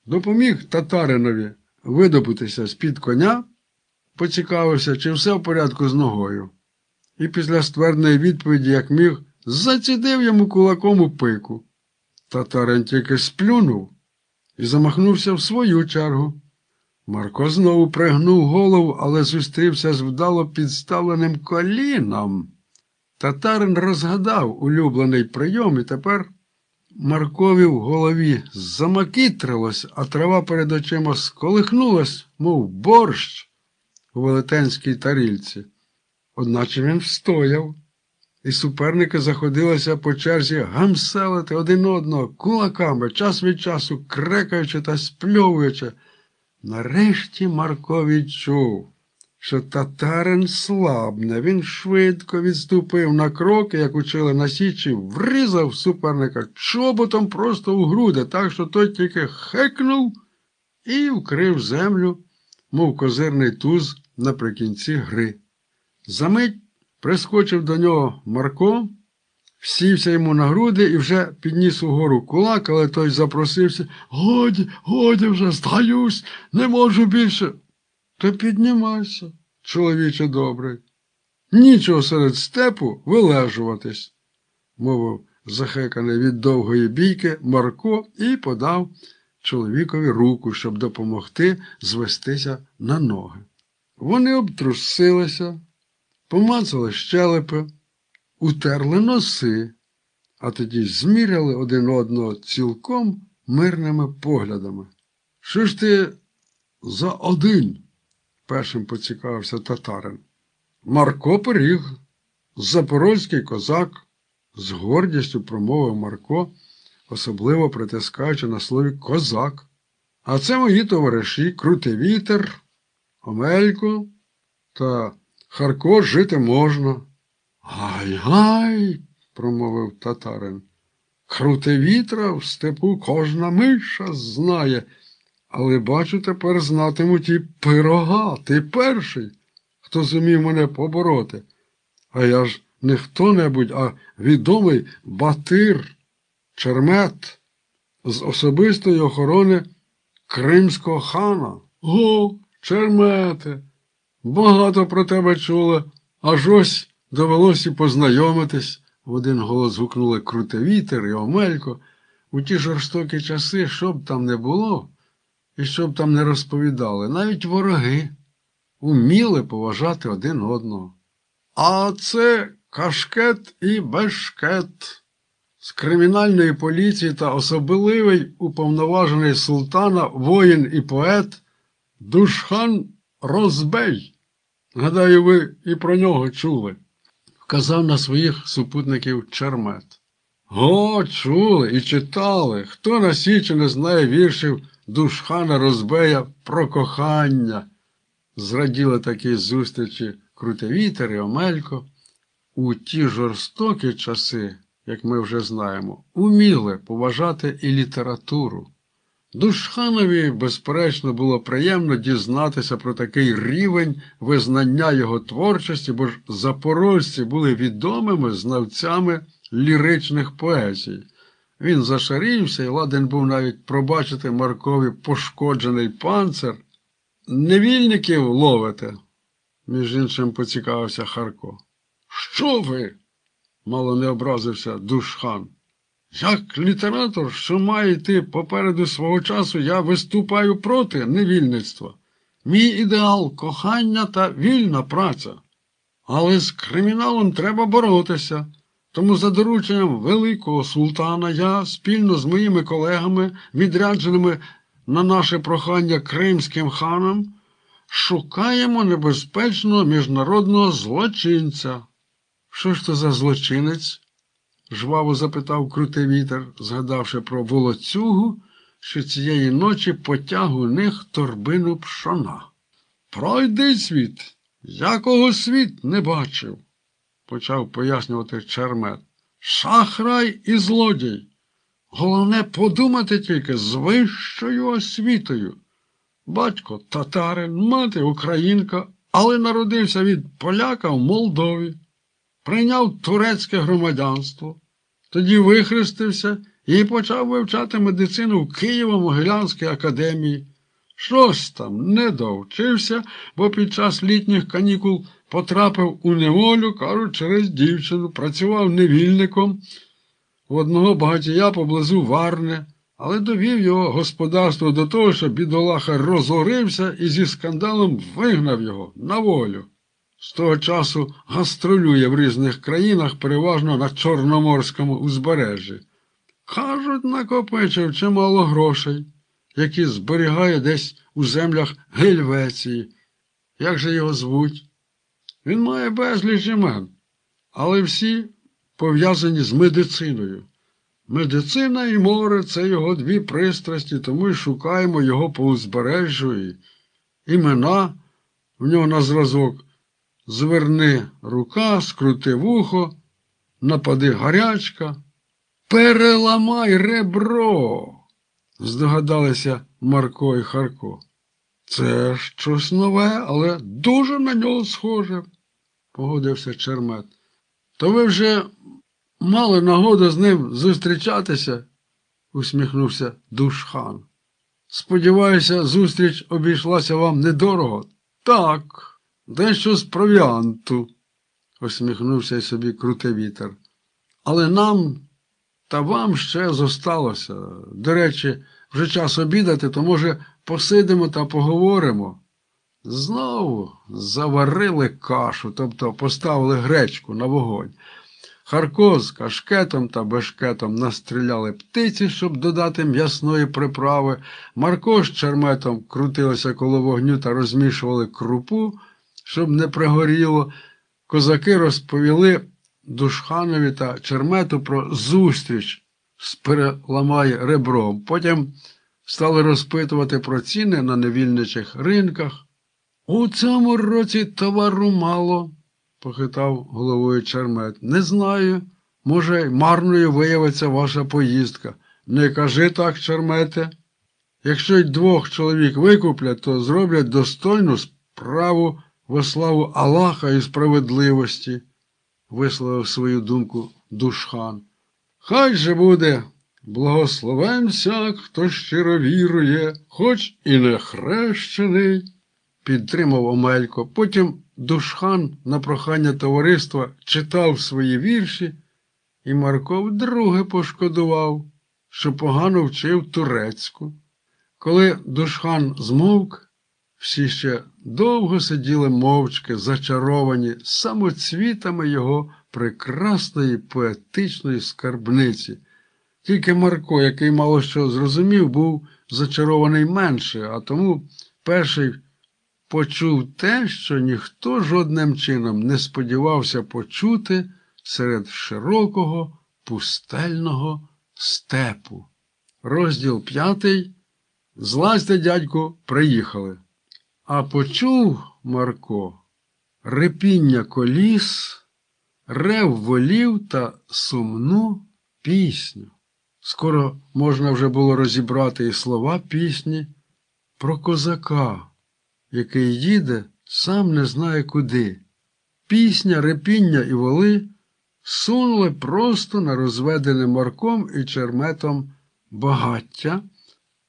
допоміг татаринові видобутися з-під коня, поцікавився, чи все в порядку з ногою. І після ствердної відповіді, як міг, зацідив йому кулаком у пику. Татарин тільки сплюнув і замахнувся в свою чергу. Марко знову пригнув голову, але зустрівся з вдало підставленим коліном. Татарин розгадав улюблений прийом, і тепер Маркові в голові замакітрилось, а трава перед очима сколихнулась, мов борщ у велетенській тарільці. Одначе він встояв, і суперники заходилися по черзі гамселити один одного кулаками, час від часу крекаючи та спльовуючи. Нарешті Марко відчув, що татарин слабне. Він швидко відступив на крок, як учили на січі, врізав суперника чоботом просто у груди, так що той тільки хекнув і вкрив землю, мов козирний туз наприкінці гри. Замить прискочив до нього Марко, всівся йому на груди і вже підніс угору кулак, але той запросився: годі вже, здаюсь, не можу більше. То піднімайся, чоловіче добрий. Нічого серед степу вилежуватись, мовив захеканий від довгої бійки Марко і подав чоловікові руку, щоб допомогти звестися на ноги. Вони обтрусилися, помацали щелепи, утерли носи, а тоді зміряли один одного цілком мирними поглядами. «Що ж ти за один?» – першим поцікавився татарин. «Марко Пиріг, запорозький козак», – з гордістю промовив Марко, особливо притискаючи на слові «козак». «А це мої товариші Крутивітер, Омелько та Харко, жити можна». «Гай-гай!» – промовив татарин. «Крутивітра в степу кожна миша знає, але, бачу, тепер знатимуть і Пирога. Ти перший, хто зумів мене побороти. А я ж не хто-небудь, а відомий батир, Чермет з особистої охорони кримського хана». «О, Чермете, багато про тебе чули, аж ось довелось і познайомитись», – в один голос гукнули Крутивітер і Омелько. У ті жорстокі часи, що б там не було, і що б там не розповідали, навіть вороги уміли поважати один одного. «А це Кашкет і Бешкет з кримінальної поліції та особливий уповноважений султана, воїн і поет Душхан Розбей. Гадаю, ви і про нього чули», – вказав на своїх супутників Чермет. «О, чули і читали. Хто на січі не знає віршів Душхана Розбея про кохання?» Зраділи такі зустрічі Крутивітер і Омелько. У ті жорстокі часи, як ми вже знаємо, уміли поважати і літературу. Душханові, безперечно, було приємно дізнатися про такий рівень визнання його творчості, бо ж запорожці були відомими знавцями ліричних поезій. Він зашарівся і ладен був навіть пробачити Маркові пошкоджений панцир. «Невільників ловите?» – між іншим поцікавився Харко. «Що ви?» – мало не образився Душхан. «Як літератор, що має йти попереду свого часу, я виступаю проти невільництва. Мій ідеал – кохання та вільна праця. Але з криміналом треба боротися. Тому за дорученням великого султана я спільно з моїми колегами, відрядженими на наше прохання кримським ханам, шукаємо небезпечного міжнародного злочинця». «Що ж то за злочинець?» – жваво запитав Крутивітер, згадавши про волоцюгу, що цієї ночі потяг у них торбину пшона. «Пройди світ, якого світ не бачив», – почав пояснювати Чермет. «Шахрай і злодій. Головне подумати тільки з вищою освітою. Батько татарин, мати українка, але народився від поляка в Молдові. Прийняв турецьке громадянство, тоді вихрестився і почав вивчати медицину в Києво-Могилянській академії. Щось там не довчився, бо під час літніх канікул потрапив у неволю, кажуть, через дівчину, працював невільником у одного багатія поблизу Варни, але довів його господарство до того, що бідолаха розорився і зі скандалом вигнав його на волю. З того часу гастролює в різних країнах, переважно на Чорноморському узбережжі. Кажуть, накопичив чимало грошей, які зберігає десь у землях Гельвеції. Як же його звуть? Він має безліч імен, але всі пов'язані з медициною. Медицина і море – це його дві пристрасті, тому й шукаємо його по узбережжю. І імена в нього на зразок: зверни рука, скрути вухо, напади гарячка, переламай ребро, здогадалися Марко і Харко. Це щось нове, але дуже на нього схоже, погодився Чермет. То ви вже мали нагоду з ним зустрічатися, усміхнувся Душхан. Сподіваюся, зустріч обійшлася вам недорого. Так, дещо з провіанту, усміхнувся й собі Крутевітер. Але нам та вам ще зосталося. До речі, вже час обідати, то, може, посидимо та поговоримо. Знову заварили кашу, тобто поставили гречку на вогонь. Харко з кашкетом та бешкетом настріляли птиці, щоб додати м'ясної приправи. Марко з Черметом крутилися коло вогню та розмішували крупу, щоб не пригоріло. Козаки розповіли Душханові та Чермету про зустріч з переламай ребром. Потім стали розпитувати про ціни на невільничих ринках. У цьому році товару мало, похитав головою Чермет. Не знаю, може, марною виявиться ваша поїздка. Не кажи так, Чермете. Якщо й 2 чоловік викуплять, то зроблять достойну справу во славу Аллаха і справедливості, висловив свою думку Душхан. Хай же буде благословен всяк, хто щиро вірує, хоч і не хрещений, підтримав Омелько. Потім Душхан на прохання товариства читав свої вірші, і Марко вдруге пошкодував, що погано вчив турецьку. Коли Душхан змовк, всі ще довго сиділи мовчки, зачаровані самоцвітами його прекрасної поетичної скарбниці. Тільки Марко, який мало що зрозумів, був зачарований менше, а тому перший почув те, що ніхто жодним чином не сподівався почути серед широкого пустельного степу. Розділ 5. Злазьте, дядьку, приїхали. А почув Марко репіння коліс, рев волів та сумну пісню. Скоро можна вже було розібрати і слова пісні про козака, який їде, сам не знає куди. Пісня, репіння і воли сунули просто на розведене Марком і Черметом багаття,